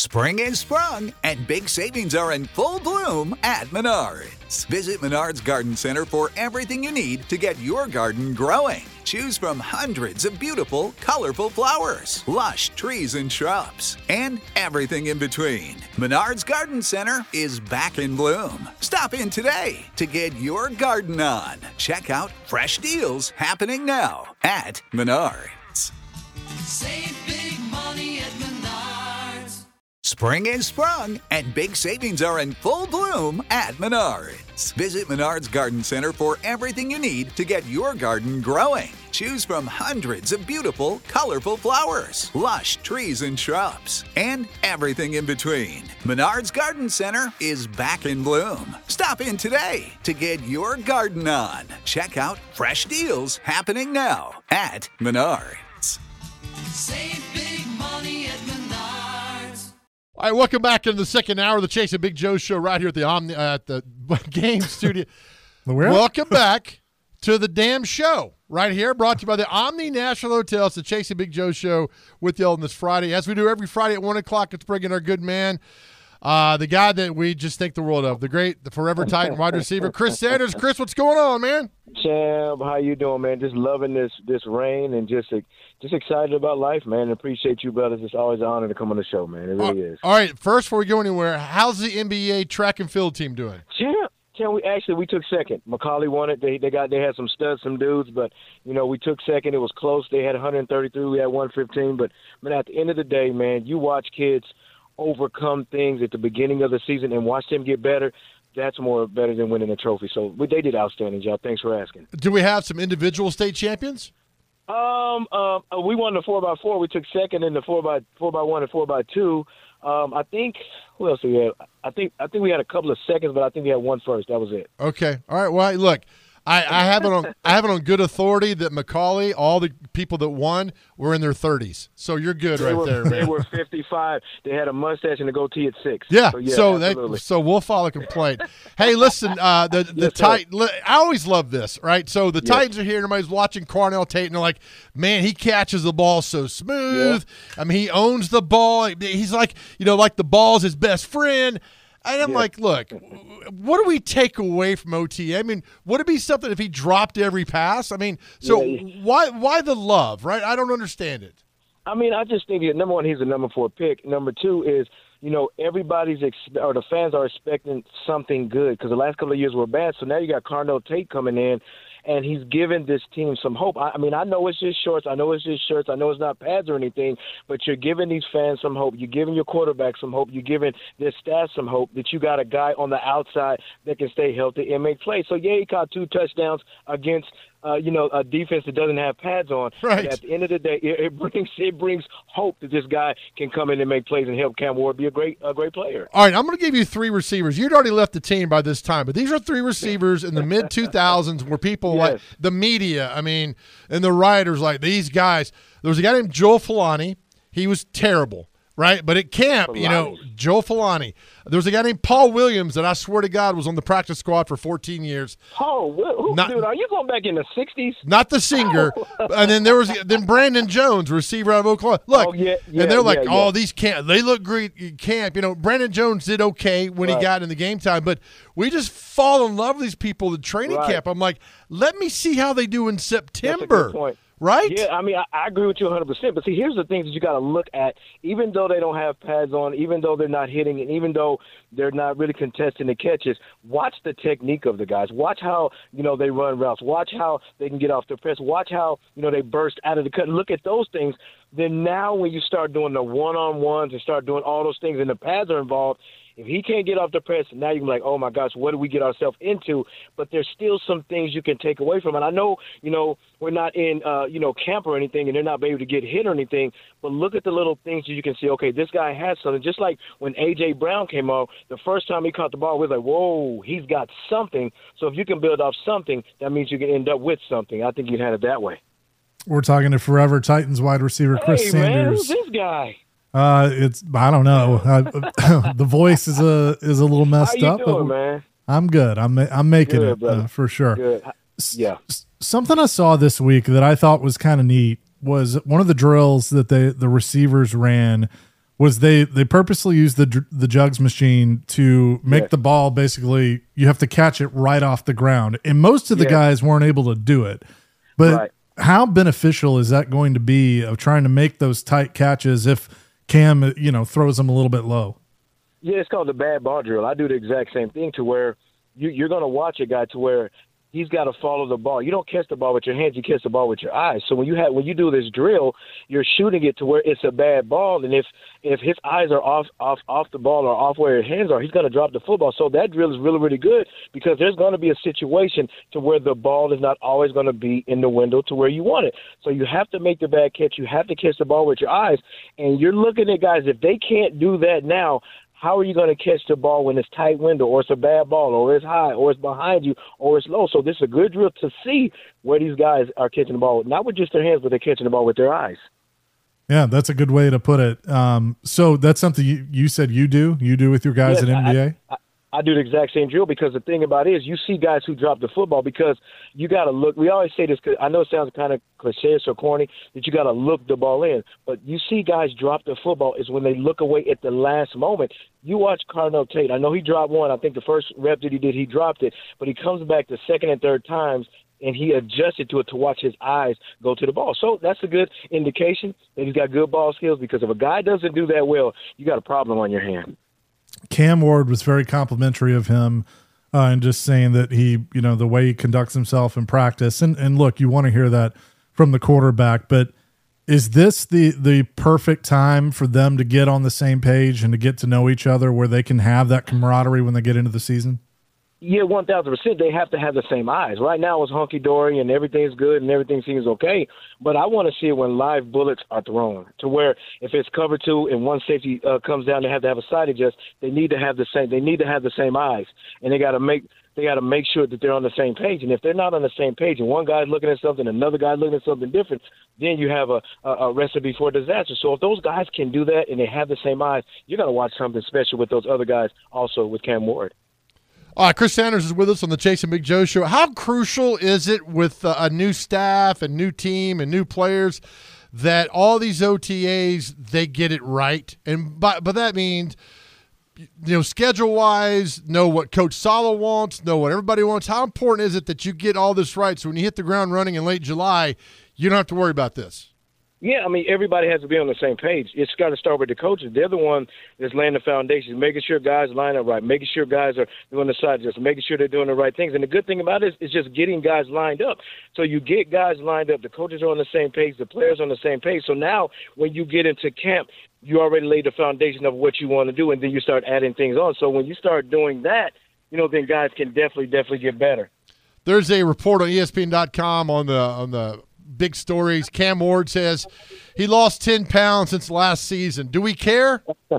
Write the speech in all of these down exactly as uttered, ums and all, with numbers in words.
Spring is sprung, and big savings are in full bloom at Menards. Visit Menards Garden Center for everything you need to get your garden growing. Choose from hundreds of beautiful, colorful flowers, lush trees and shrubs, and everything in between. Menards Garden Center is back in bloom. Stop in today to get your garden on. Check out fresh deals happening now at Menards. Save big money at Menards. Spring is sprung, and big savings are in full bloom at Menards. Visit Menards Garden Center for everything you need to get your garden growing. Choose from hundreds of beautiful, colorful flowers, lush trees and shrubs, and everything in between. Menards Garden Center is back in bloom. Stop in today to get your garden on. Check out fresh deals happening now at Menards. Save big money at Menards. All right, welcome back into the second hour of the Chase and Big Joe show right here at the Omni, uh, at the game studio. Where? Welcome back to the damn show right here, brought to you by the Omni National Hotel. It's the Chase and Big Joe show with you on this Friday. As we do every Friday at one o'clock, let's bring in our good man, uh, the guy that we just think the world of, the great, the forever Titan wide receiver, Chris Sanders. Chris, what's going on, man? Champ, how you doing, man? Just loving this this rain and just just excited about life, man. Appreciate you, brothers. It's always an honor to come on the show, man. It really uh, is. All right, first, before we go anywhere, how's the N B A track and field team doing? Champ, champ, we actually we took second. Macaulay won it. They they got they had some studs, some dudes, but you know we took second. It was close. They had one thirty-three. We had one fifteen. But man, at the end of the day, man, you watch kids overcome things at the beginning of the season and watch them get better. That's more better than winning a trophy. So we, they did outstanding job. Thanks for asking. Do we have some individual state champions? Um, uh, we won the four by four. We took second in the four by four by one and four by two. Um, I think who else do we have? I think I think we had a couple of seconds, but I think we had one first. That was it. Okay. All right. Well, look, I, I have it on I have it on good authority that Macaulay, all the people that won, were in their thirties. So you're good They right were, there, man. They were fifty-five. They had a mustache and a goatee at six. Yeah, So, yeah, so they, absolutely. so we'll file a complaint. Hey, listen, uh, the the Yes, sir. Titan. I always love this, right? So the Yeah. Titans are here. Everybody's watching Cornell Tate, and they're like, "Man, he catches the ball so smooth. I mean, he owns the ball. He's like, you know, like the ball's his best friend." And I'm Yeah. like, look, what do we take away from O T A? I mean, would it be something if he dropped every pass? I mean, so Yeah. why why the love, right? I don't understand it. I mean, I just think that, number one, he's a number four pick. Number two is, you know, everybody's ex- or the fans are expecting something good because the last couple of years were bad. So now you got Cornell Tate coming in, and he's giving this team some hope. I, I mean, I know it's just shorts. I know it's just shirts. I know it's not pads or anything, but you're giving these fans some hope. You're giving your quarterback some hope. You're giving their staff some hope that you got a guy on the outside that can stay healthy and make plays. So, yeah, he caught two touchdowns against – Uh, you know, a defense that doesn't have pads on. Right. But at the end of the day, it, it brings it brings hope that this guy can come in and make plays and help Cam Ward be a great a great player. All right, I'm going to give you three receivers. You'd already left the team by this time, but these are three receivers in the mid two thousands where people Yes. like the media, I mean, and the writers like these guys. There was a guy named Joel Filani. He was terrible, right? But at camp, you know, Joel Filani. There was a guy named Paul Williams that I swear to God was on the practice squad for fourteen years. Oh, wh- who, Not- dude, are you going back in the sixties? Not the singer. And then there was then Brandon Jones, receiver out of Oklahoma. Look, Oh, yeah, yeah, and they're like, yeah, oh, yeah. these camp, they look great in camp. You know, Brandon Jones did okay when he Right. got in the game time, but we just fall in love with these people in training Right. camp. I'm like, let me see how they do in That's a September. good point. Right? Yeah, I mean, I, I agree with you one hundred percent. But see, here's the things that you got to look at. Even though they don't have pads on, even though they're not hitting, and even though they're not really contesting the catches, watch the technique of the guys. Watch how, you know, they run routes. Watch how they can get off the press. Watch how, you know, they burst out of the cut. Look at those things. Then now when you start doing the one-on-ones and start doing all those things and the pads are involved, if he can't get off the press, now you're like, oh, my gosh, what did we get ourselves into? But there's still some things you can take away from it. I know, you know, we're not in, uh, you know, camp or anything, and they're not able to get hit or anything, but look at the little things that you can see, okay, this guy has something. Just like when A J. Brown came on, the first time he caught the ball, we was like, whoa, he's got something. So if you can build off something, that means you can end up with something. I think you'd have it that way. We're talking to forever Titans wide receiver Chris hey, Sanders. man, who's this guy? Uh, it's I don't know. Uh, the voice is a is a little messed How you up, doing, but man? I'm good. I'm I'm making Good, it brother. uh, for sure. Good. Yeah. S- Something I saw this week that I thought was kind of neat was one of the drills that they the receivers ran was they they purposely used the dr- the jugs machine to make Yes. the ball basically you have to catch it right off the ground, and most of the Yes. guys weren't able to do it. But Right. how beneficial is that going to be of trying to make those tight catches if Cam, you know, throws them a little bit low? Yeah, it's called the bad ball drill. I do the exact same thing to where you, you're going to watch a guy to where he's got to follow the ball. You don't catch the ball with your hands; you catch the ball with your eyes. So when you have when you do this drill, you're shooting it to where it's a bad ball, and if if his eyes are off off off the ball or off where his hands are, he's going to drop the football. So that drill is really really good because there's going to be a situation to where the ball is not always going to be in the window to where you want it. So you have to make the bad catch. You have to catch the ball with your eyes, and you're looking at guys. If they can't do that now, how are you going to catch the ball when it's tight window or it's a bad ball or it's high or it's behind you or it's low? So this is a good drill to see where these guys are catching the ball, not with just their hands, but they're catching the ball with their eyes. Yeah, that's a good way to put it. Um, so that's something you, you said you do, you do with your guys Yes, at N B A? I, I, I do the exact same drill because the thing about it is you see guys who drop the football because you got to look. We always say this because I know it sounds kind of cliche or corny that you got to look the ball in. But you see guys drop the football is when they look away at the last moment. You watch Carnell Tate. I know he dropped one. I think the first rep that he did, he dropped it. But he comes back the second and third times, and he adjusted to it to watch his eyes go to the ball. So that's a good indication that he's got good ball skills because if a guy doesn't do that well, you got a problem on your hand. Cam Ward was very complimentary of him uh, and just saying that he, you know, the way he conducts himself in practice. And, and look, you want to hear that from the quarterback, but is this the, the perfect time for them to get on the same page and to get to know each other where they can have that camaraderie when they get into the season? Yeah, one thousand percent. They have to have the same eyes. Right now it's hunky-dory and everything's good and everything seems okay, but I want to see it when live bullets are thrown to where if it's cover two and one safety uh, comes down, they have to have a side adjust. They need to have the same. They need to have the same eyes, and they got to make they got to make sure that they're on the same page. And if they're not on the same page, and one guy's looking at something, another guy looking at something different, then you have a, a, a recipe for disaster. So if those guys can do that and they have the same eyes, you're going to watch something special with those other guys also with Cam Ward. Uh, Chris Sanders is with us on the Chase and Big Joe show. How crucial is it with uh, a new staff and new team and new players that all these O T As, they get it right? And by, but that means, you know, schedule-wise, know what Coach Sala wants, know what everybody wants. How important is it that you get all this right so when you hit the ground running in late July, you don't have to worry about this? Yeah, I mean, everybody has to be on the same page. It's got to start with the coaches. They're the one that's laying the foundation, making sure guys line up right, making sure guys are doing the side just making sure they're doing the right things. And the good thing about it is, is just getting guys lined up. So you get guys lined up. The coaches are on the same page. The players are on the same page. So now when you get into camp, you already laid the foundation of what you want to do, and then you start adding things on. So when you start doing that, you know, then guys can definitely, definitely get better. There's a report on E S P N dot com on the on the – big stories. Cam Ward says he lost ten pounds since last season. Do we care?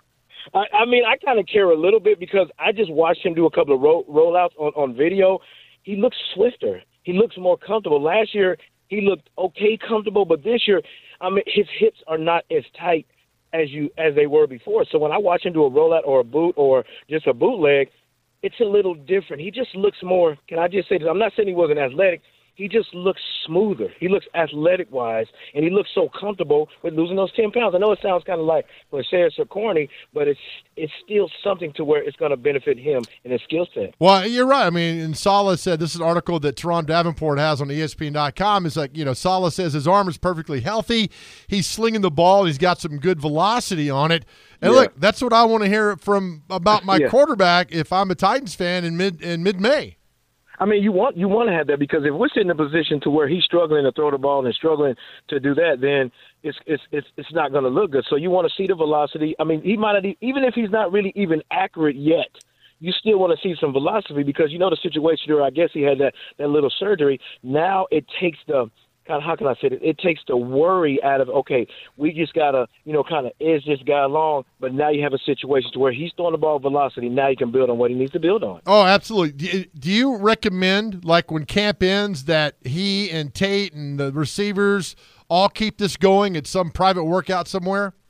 I, I mean, I kind of care a little bit because I just watched him do a couple of roll, rollouts on, on video. He looks swifter. He looks more comfortable. Last year, he looked okay comfortable, but this year, I mean, his hips are not as tight as you as they were before. So when I watch him do a rollout or a boot or just a bootleg, it's a little different. He just looks more, can I just say this? I'm not saying he wasn't athletic. He just looks smoother. He looks athletic-wise, and he looks so comfortable with losing those ten pounds. I know it sounds kind of like cliche or corny, but it's it's still something to where it's going to benefit him in his skill set. Well, you're right. I mean, and Sala said, this is an article that Teron Davenport has on E S P N dot com. It's like, you know, Sala says his arm is perfectly healthy. He's slinging the ball. He's got some good velocity on it. And yeah. look, that's what I want to hear from about my yeah. quarterback if I'm a Titans fan in mid in mid-May. I mean, you want you want to have that because if we're sitting in a position to where he's struggling to throw the ball and struggling to do that, then it's it's it's, it's not going to look good. So you want to see the velocity. I mean, he might not, even if he's not really even accurate yet, you still want to see some velocity because you know the situation where I guess he had that, that little surgery. Now it takes the kind of, how can I say it? It takes the worry out of, okay, we just got to, you know, kind of edge this guy along, but now you have a situation to where he's throwing the ball velocity. Now you can build on what he needs to build on. Oh, absolutely. Do, do you recommend, like when camp ends, that he and Tate and the receivers all keep this going at some private workout somewhere?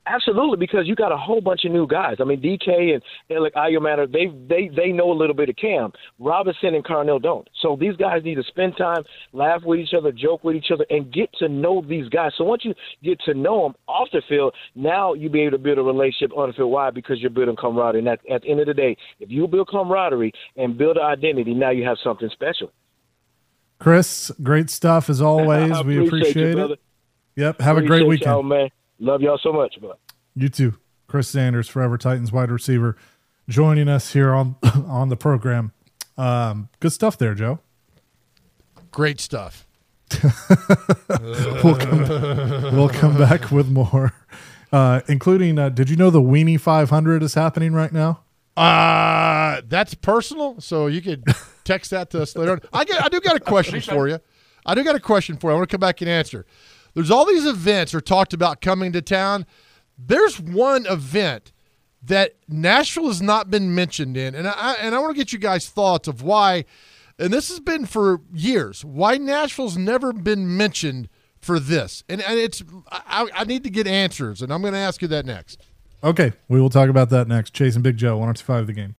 Absolutely, because you got a whole bunch of new guys. I mean, D K and Alec Ayomana, they they they know a little bit of Cam. Robinson and Carnell don't. So these guys need to spend time, laugh with each other, joke with each other, and get to know these guys. So once you get to know them off the field, now you'll be able to build a relationship on the field. Why? Because you're building camaraderie. And at, at the end of the day, if you build camaraderie and build an identity, now you have something special. Chris, great stuff as always. We appreciate appreciate you, it. Yep. Have appreciate a great weekend. Y'all, man. Love y'all so much, bud. You too. Chris Sanders, Forever Titans wide receiver, joining us here on on the program. Um, good stuff there, Joe. Great stuff. we'll, come, we'll come back with more, uh, including, uh, did you know the Weenie five hundred is happening right now? Uh, that's personal, so you could text that to us later on. I, get, I do got a question for you. I do got a question for you. I want to come back and answer. There's all these events are talked about coming to town. There's one event that Nashville has not been mentioned in, and I and I want to get you guys' thoughts of why, and this has been for years, why Nashville's never been mentioned for this. And, and it's I, I need to get answers, and I'm going to ask you that next. Okay, we will talk about that next. Chasing Big Joe, one oh two point five The Game.